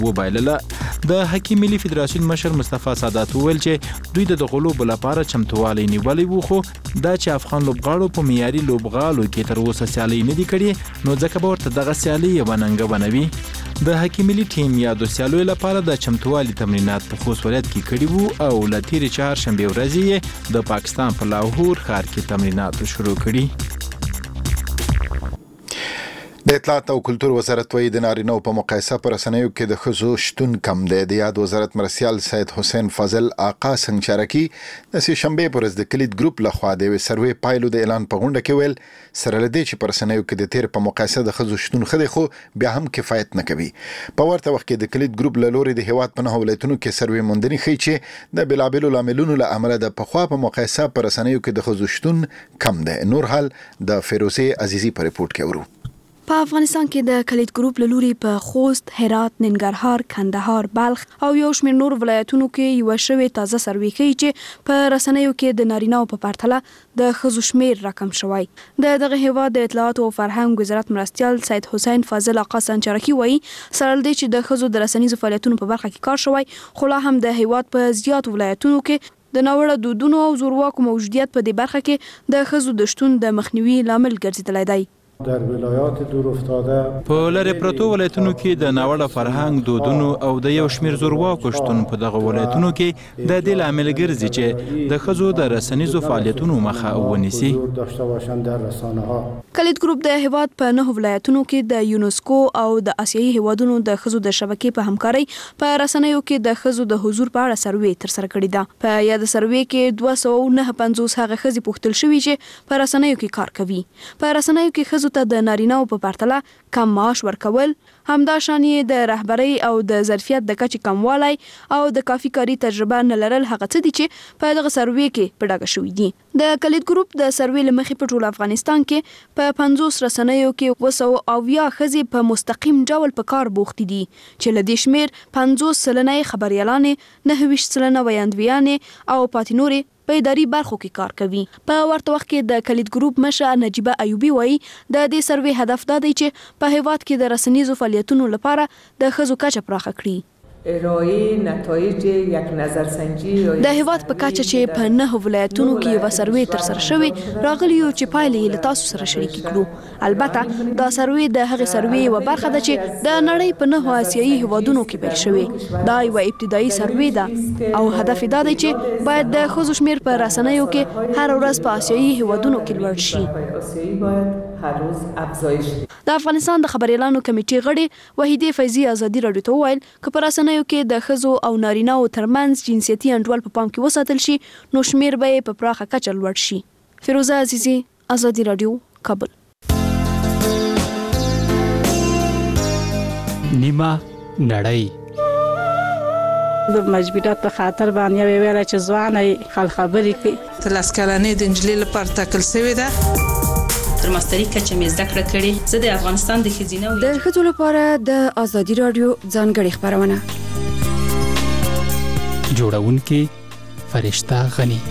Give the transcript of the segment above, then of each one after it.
وبایلله. د هاکي ملي فدراسیون مشر مصطفی سادات وویل چې دوی د غلوب لپاره چمتووالی نیولی وو، خو دا چې افغان لوبغاړو په معیاري لوبغالو کې تر اوسه سیالي نه دي کړې نو ځکه به ورته دغه سیالي یوه ننګونه وي. د هاکي ملي ټیم یا د سیالیو لپاره د چمتووالي تمرینات په خوست ولایت کې کړي وو او له تېرې چهارشنبې ورځې یې د پاکستان په لاهور ښار کې تمرینات شروع کړي. د اطلاعات او کلتور وزارت وایي د نارینه‌و په مقایسه په رسنیو کې د ښځو شتون کم دی. د یاد وزارت مرستیال سید حسین فاضل آقا سنگچارکي د سې شنبې پر ورځ د کلید ګروپ لخوا د یوې سروې پایلو د اعلان په غونډه کې ویل سره له دې چې په رسنیو کې د تیر په مقایسه د ښځو شتون ښه دی خو بیا هم کفایت نه کوي. په ورته وخت کې د کلید ګروپ له لوري د هیواد په 9 ولایتونو کې سروې موندنې ښیي چې د بېلابېلو لاملونو له امله د پخوا په مقایسه په رسنیو کې د ښځو شتون کم دی. نور حال د فیروزه عزیزی په ریپورت کې ورو. په افغانستان کې د کلید ګروپ له لوري په خوست، هرات، ننګرهار، کندهار، بلخ او یو شمېر نور ولایتونو کې یو شوی تازه سروې کوي چې په رسنیو کې د نارینه‌و په پرتله د ښځو شمېر راکم شوی. دغه هیواد د اطلاعات او فرهنګ وزارت مرستیال سید حسین فاضل آقا سنگچارکي وایي سره له دې چې د ښځو د رسنیزو فعالیتونو په برخه کې کار شوی خو لا هم د هیواد په زیات ولایتونو کې د ناوړه دودونو او زورواکو موجودیت په دې برخه کې د ښځو د شتون د مخنیوي لامل ګرځېدلی دی. در ولایات دور افتاده په لری پرتو ولایتونو کې د ناوړه فرهنګ دودونو او د یو شمیر زورواکو شتون په دغه ولایتونو کې د دې لامل ګرځي چې د ښځو د رسنیزو فعالیتونو مخه ونیسي. کلید ګروپ د هیواد په 9 ولایتونو کې د یونسکو او د آسیایي هیوادونو د ښځو د شبکې په همکارۍ په رسنیو کې د ښځو د حضور په اړه سروې ترسره کړې ده. په یاد سروې کې 259 هغه ښځې پوښتل شوې چې په رسنیو کې کار کوي. په رسنیو کې ښځو ته د نارینه‌و په پرتله کم معاش ورکول، همداشان یې د رهبرۍ او د ظرفیت د کچې کموالی او د کافي کاري تجربه نه لرل هغه څه دي چې په دغه سروې کې په ډاګه شوي دي. د کلید ګروپ د سروې له مخې په ټول افغانستان کې په 50 رسنیو کې 270 ښځې په مستقیم ډول په کار بوختې دي چې له دې شمېر 50% خبریالانې، 29% ویاندویانې او پاتې نورې په اداري برخو کې کار کوي. په ورته وخت کې د کلید ګروپ مشر نجیبه ایوبی وایي د دې سروې هدف دا دی چې په هیواد کې د رسنیزو فعالیتونو لپاره د ښځو کچه پراخه کړي. ارائه نتایج یک نظرسنجی د هیواد په کچه چې په 9 ولایتونو کې یو سروې ترسره شوې راغلی یو چې پایلې له تاسو سره شریک کړو. البته دا سروې د هغې سروې یوه برخه ده چې د نړۍ په 9 آسیایي هیوادونو کې پیل شوې. دا یوه ابتدایي سروې ده او هدف دا دی چې باید د ښځو شمېر په رسنیو کې هر ورځ په آسیایي هیوادونو کې لوړ شي. د افغانستان د خبریالانو کمیټې غړي وحیدې فیضي ازادي راډیو ته وویل که په رسنیو کې د ښځو او نارینه‌و ترمنځ جنسیتي انډول په پام کې وساتل شي نو شمېر به یې په پراخه کچه لوړ شي. فیروزه عزیزی، ازادي راډیو، کابل. نیمه نړۍ د مجبوریت په خاطر باندې ویل چې ځواني خل خبرې کوي. تلاس کلنې د انجلۍ لپاره ټاکل شوې ده. تر ماستري کچه مې زده کړه کړې. زه د افغانستان د ښځینه د ښځو لپاره د ازادي راډیو ځانګړې خپرونه جوړونکې فرشته غني.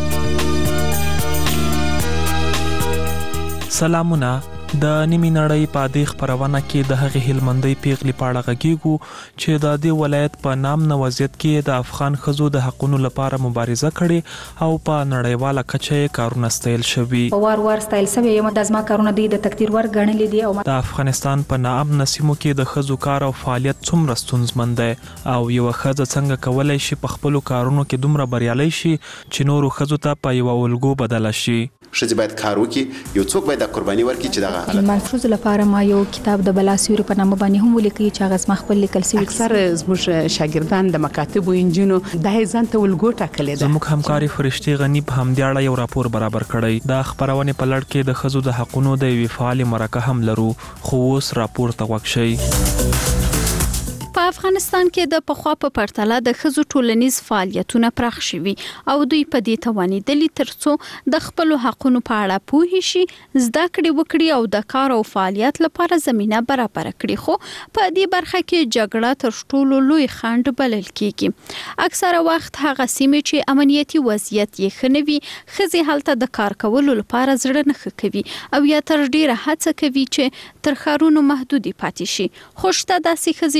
سلامونه. د نیمې نړۍ په دې خپرونه کې د هغې هلمندۍ پیغلې په اړه غږیږو چې د دې ولایت په نامنه وضعیت کې د افغان ښځو د حقونو لپاره مبارزه کړې او په نړیواله کچه یې کارونه ستایل شوي. وار ستایل شوي یم د زما کارونه دي د تقدیر ور ګڼلې دي. او د افغانستان په ناامنه سیمو کې د ښځو کار او فعالیت څومره ستونزمن دی او یوه ښځه څنګه کولی شي په خپلو کارونو کې دومره بریالی شي چې نورو ښځو ته په یوه الګو بدله شي. ښځې باید کار وکړي، یو څوک باید د قرباني ورکړي چې دغه حالت منفوذ لپاره ما یو کتاب د بلا سیوري په نامه باندې هم ولیکي چې هغه زما خپل لیکل شوی. اکثر زموږ شاګردان د مکاتبو انجینو د ځان ته ولګو ټاکلې ده. زموږ همکاري فرشتي غني په همدې اړه یو راپور برابر کړی. د خپرونې په لړ کې د ښځو د حقونو د یوې فعالې مرکه هم لرو، خو اوس راپور ته غوږ شئ. په افغانستان کې د پخوا په پرتله د ښځو ټولنیز فعالیتونه پراخ شوي او دوی په دې توانیدلي ترڅو د خپلو حقونو په اړه پوه شي، زده کړې وکړي او د کار او فعالیت لپاره زمینه برابر کړي. خو په دې برخه کې جګړه تر ټولو لوی خنډ بلل کیږي. اکثره وخت هغه سیمې چې امنیتي وضعیت یې ښه نه وي ښځې هلته د کار کولو لپاره زړه نه ښه کوي او یا تر ډیره هڅه کوي چې تر ښارونو محدودې پاتې شي. خو شته داسې ښځې چې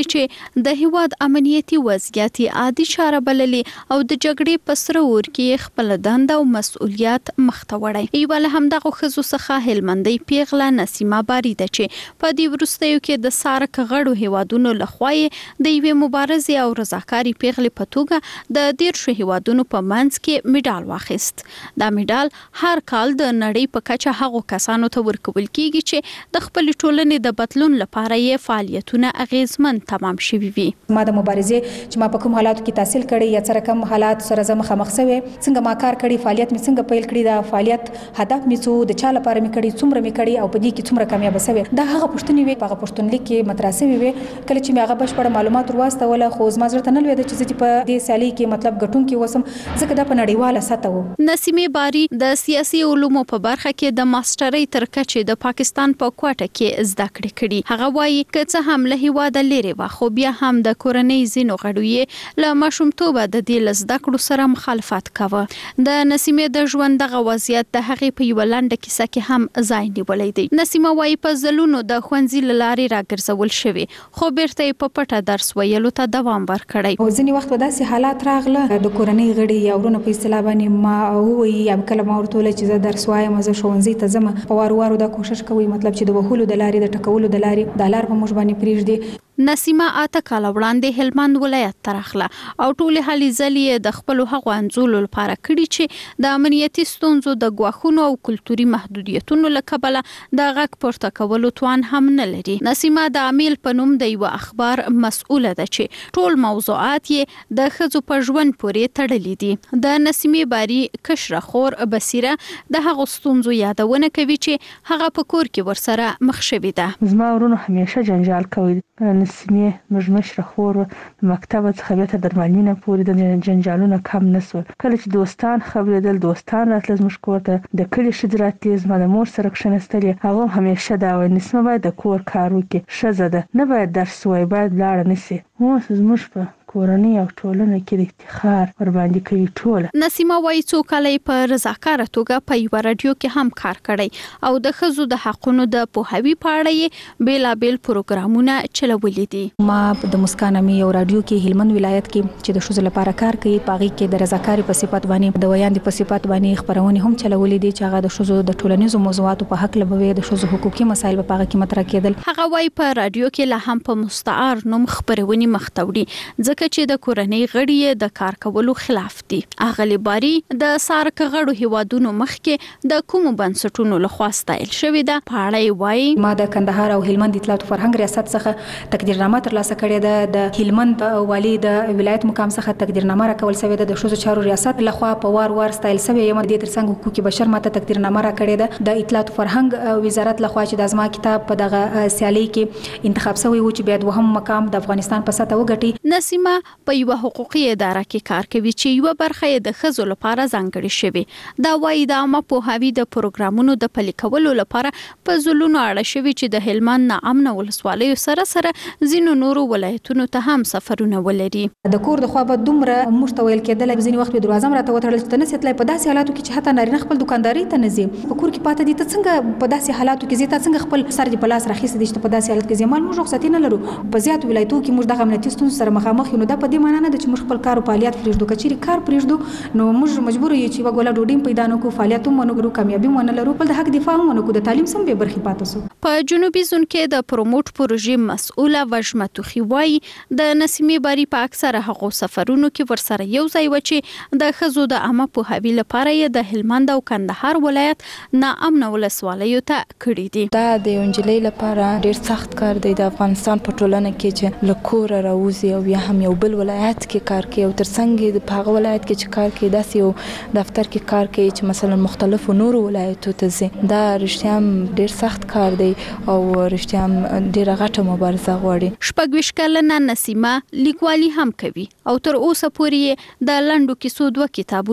د هیواد امنیتي وضعیت عادي چاره بللې او د جګړې په سره اور کې خپل دنده او مسؤلیت مخته وړي. یو له همدغه ښځو څخه هلمندۍ پیغله نسیمه باری ده چې په دې وروستیو کې د سارک غړو هیوادونو لخوا د یوې مبارزې او رضاکاري پیغلې په توګه د 13 هیوادونو په منځ کې میډال واخیست. دا میډال هر کال د نړۍ په کچه هغو کسانو ته ورکول کیږي چې د خپل ټولنې د بدلون لپاره یې فعالیتونه اغیزمن تمام شوي وي. ما د مبارزې چې ما په کوم حالاتو کې تحصیل کړی یا څه رقم حالات سره زه مخامخ شوی څنګه ما کار کړی فعالیت مې څنګه پیل کړی دا فعالیت هدف مې څه د چا لپاره مې کړی څومره مې کړی او په دې کې څومره کامیاب شوی دا هغه پوښتنې وي. هغه پوښتنلیک کې مطرح شوی وي کله چې مې هغه بشپړ معلومات ورواستول خو زما زړه ته نه لوي چې زه په دې سالي کې مطلب ګټون کې وسم ځکه دا په نړیواله سطح وو. نسیمه باری د سیاسي علومو په برخه کې د ماسترۍ تر کچې د پاکستان په کوټه کې زده کړې کړي. هغه وایي که څه هم له هیواده لري و خو بیا هم د کورنۍ ځینو غړو یې له ماشومتوبه د دې زده کړو سره مخالفت کاوه. د نسیمه د ژوند دغه وضعیت د هغې په یو لنډه کیسه کې هم ځای نیولی دی. نسیمه وایي په ځلونو د ښوونځي له لارې راګرځول شوي خو بیرته یې په پټه درس ویلو ته دوام ورکړی. ځینې وخت به داسې حالات راغله د کورنۍ غړي یا ورونه په اصطلاح باندې ما وایي یا کله ما ورته ویل چې زه درس وایم زه ښوونځي ته ځم په وارو دا کوشش کوي مطلب چې د وهلو د لارې د ټکولو د لارې د لار په موږ باندې پریږدي. نسیمه 8 کاله وړاندې هلمند ولایت ته راغله او ټولې هلې ځلې د خپلو هغو انځورو لپاره کړي چې د امنیتي ستونزو د ګواښونو او کلتوري محدودیتونو له کبله د غږ پورته کولو توان هم نه لري. نسیمه د عامل په نوم د یو اخبار مسؤله ده چې ټول موضوعات یې د ښځو په ژوند پورې تړلي دي. د نسیمه باری کشره خور بصیره د هغو ستونزو یادونه کوي چې هغه په کور کې ورسره مخ شوې ده. زما ورونو همیشه جنجال کوي. نسیمه موږ مشره خور مکتب څخه به تر درملنه پورې د جنجالونو کم نسو. کله چې دوستان خبرېدل دوستان راتل زموږ کور ته د کلی ښځې راتلې زما د مور سره کښېنستلې هغه همیشه دا وایي نسیمه باید د کور کار وکړي ښځه ده نه باید درس ووایي باید لاړه نشي. اوس زموږ په کورنۍ او ټولنه کې د افتخار ور باندې کوي ټوله. نسیمه وایي څو کاله په رضاکاره توګه په یو رادیو کې هم کار کړی او د ښځو د حقونو د پوهاوي په اړه یې بیلابیل پروګرامونه چلولي دي. ما د مسکان امي یو رادیو کې هلمند ولایت کې چې د ښځو لپاره کار کوي پاغي کې د رضاکاري په صفت باندې د ویاندې په صفت باندې خبرونه هم چلولي دي چې هغه د ښځو د ټولنیزو موضوعاتو په حق لبوي د ښځو حقوقي مسایل په هغه کې مطرح کېدل. هغه وایي په رادیو کې لا هم په مستعار نوم خبرونه مختوړي ځکه چې د کورنۍ غړي د کار کولو خلاف دي. اغلی باری د سارک غړو هیوادونو مخکې د کوم بنسټونو لخوا ستایل شوې ده. په اړه وایي ما د کندهار او هلمند اطلاعات فرهنګ ریاست څخه تقدیرنامه ترلاسه کړې ده. د هلمند والی د ولایت مقام څخه تقدیرنامه راکول شوې ده. د ښځو چارو ریاست لخوا په وار ستایل شوې یم. د ترڅنګ حقوقي بشر ماته تقدیرنامه راکړې ده. د اطلاعات فرهنګ وزارت لخوا چې د ازما کتاب په دغه سیالي کې انتخاب شوی و چې بیا دوهم مقام د افغانستان په سطح وګټي. نسیمه په یو حقوقي اداره کې کار کوي چې یو برخه د ښځو لپاره ځانګړې شوی. دا وایي د عامه پوهاوي د پروګرامونو د پلي کولو لپاره په ځلونو اړه شوی چې د هلمند ناامنه ولسوالیو سره ځینو نورو ولایتونو ته هم سفرونه ولري. د کور د خوا به دومره موږ ته ویل کېدل ځینې وخت به دروازه راته وتړل چې نه ستلای په داسې حالاتو کې چې حتی نارینه خپل دکانداري ته نه ځي په کور کې پاتې دي ته څنګه په داسې حالاتو کې زیاته څنګه خپل سر په لاس راخیسته دي چې په داسې حالت کې زمال موږ رخصتي نه لرو. په زیات ولایتو کې موږ د امنیتي ستونزو سره مخامخ یو. نو دا په دې معنی نه ده چې موږ خپل کار او فعالیت پرېږدو. کچېرې کار پرېږدو نو موږ مجبور یو چې وګوله ډوډۍ پیدا نه کوو فعالیت هم ونه کړو کامیابي هم ونه لرو بل د حق دفاع هم ونه کوو د تعلیم سم به برخې پاتې سو. په جنوبي زون کې د پروموټ پروژې مسؤله وژمه توخي وایي د نسیمه باری په اکثره هغو سفرونو کې ورسره یو ځای و چې د ښځو د عامه پوهاوي لپاره یې د هلمند او کندهار ولایت ناامنه ولسوالیو ته کړي دي. دا د انجلۍ لپاره ډیر سخت کار دی د افغانستان په ټولنه کې چې له کوره راوځي او بیا هم یو بل ولایت کې کار کوي او ترڅنګ په هغه ولایت کې چې کار کوي داسې یو دفتر کې کار کوي چې مثلا مختلفو نورو ولایتو ته ځي. دا رښتیا هم ډیر سخت کار دی او رښتیا هم ډیره غټه مبارزه غواړي. 26 کلنه نسیمه لیکوالي هم کوي او تر اوسه پورې د لنډو کیسو 2 کتابونه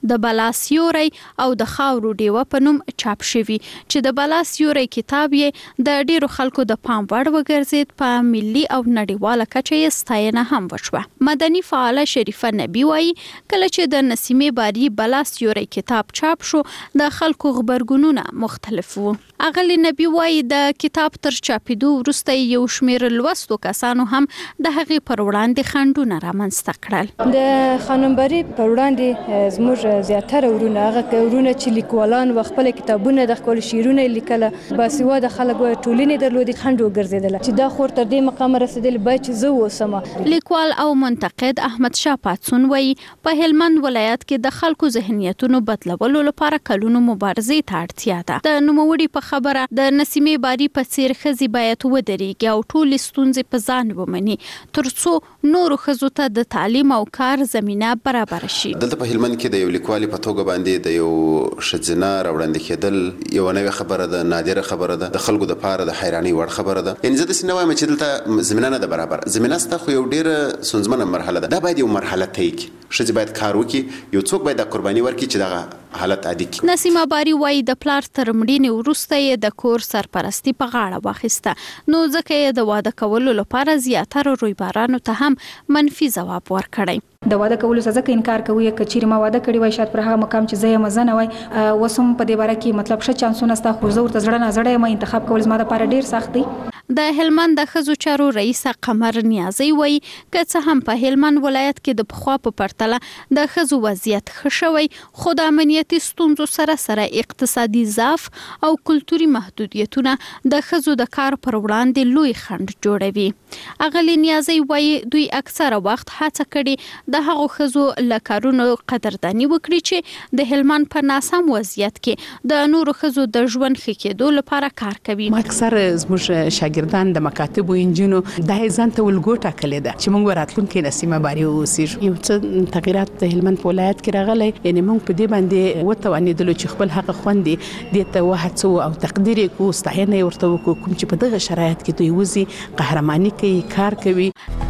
د بلا سیوری او د خاورو ډیوه په نوم چاپ شوی چې د بلا سیوری کتاب یې د ډیرو خلکو د پام وړ وګرځید. په ملي او نړیواله کچه یې ستاینه هم وشوه. مدني فعاله شریفه نبی وایي کله چې د نسیمې باری بلا سیوری کتاب چاپ شو د خلکو غبرګونونه مختلف وو. اغلی نبی وایي د کتاب تر چاپېدو وروسته یو شمېر لوستو کسانو هم د هغې پر وړاندې خنډونه رامنځته کړل. د خانم باری پر وړاندې زموږ زیاتره ورونه هغه ورونه چې لیکوالان و خپل کتابونه د خپل شعرونه لیکل باسواده خلک و ټولنې درلودي خنډ وګرځیدل چې دا خور تر دې مقام رسیدل باید چې زه وسم. لیکوال او منتقد احمد شاه پاتسون وایي په هلمند ولایت کې د خلکو ذهنیتونو بدلولو لپاره کلونو مبارزې ته اړتیا ده. د نوموړي په خبره د نسیمې باری په څیر ښځې باید ودرېږي او ټولې ستونزې په ځان ومني ترڅو نورو ښځو ته د تعلیم او کار زمینه برابر شي. دلته په هلمند کې د یو لیکوالي په توګه باندې د یو ښځینه راوړاندې کېدل یو نوې خبره ده، نادره خبره ده، د خلکو دپاره د حیرانۍ وړ خبره ده. یعنې زه داسې نه وایم چې دلته زمینه نه ده برابر. زمینه سته خو یو ډېره ستونزمنه مرحله ده. دا باید یو مرحله طی کړي. ښځې باید کار وکړي، یو څوک باید دا قرباني ورکړي چې دغه حالت عادي کړي. نسیمه باری وایي د پلار تر مړینې وروسته یې د کور سرپرستی په غاړه واخیسته، نو ځکه یې د واده کولو لپاره زیاتره رویبارانو ته هم منفي ځواب ورکړی. د واده کولو څخه انکار کوي که چیرې ما واده کړی وای شاید پر هغه مقام چې زه یې مزه نه وای وسم په دې باره کې مطلب ښه چانسونه ستا خو زه ورته زړه نه زړه یم انتخاب کول زما دپاره ډېر سخت دی. د هلمند د ښځو چارو رئیسه قمر نیازی وایي که څه هم په هلمند ولایت کې د پخوا په پرتله د ښځو وضعیت ښه شوی خو د امنیتي ستونزو سره سره اقتصادي ضعف او کلتوري محدودیتونه د ښځو د کار پر وړاندې لوی خنډ جوړوي. اغلی نیازی وایي دوی اکثره وخت هڅه کړې د هغو ښځو له کارونو قدرداني وکړي چې د هلمند په ناسم وضعیت کې د نورو ښځو د ژوند ښه کېدو لپاره کار کوي. اکثر زموږ شاګردان د مکاتبو انجینو د ځان ته ولګو ټاکلې ده چې موږ راتلونکي نسیمه باری اوسېږو. یو څه تغیرات د هلمند په ولایت کې راغلی، یعنې موږ په دې باندې وتوانېدلو چې خپل هغه خوندې دې ته وهڅوو او تقدیر یې کړو، ستاینه یې ورته وکړو کوم چې په دغه شرایط کې دوی وځي قهرماني کوي، کار کوي.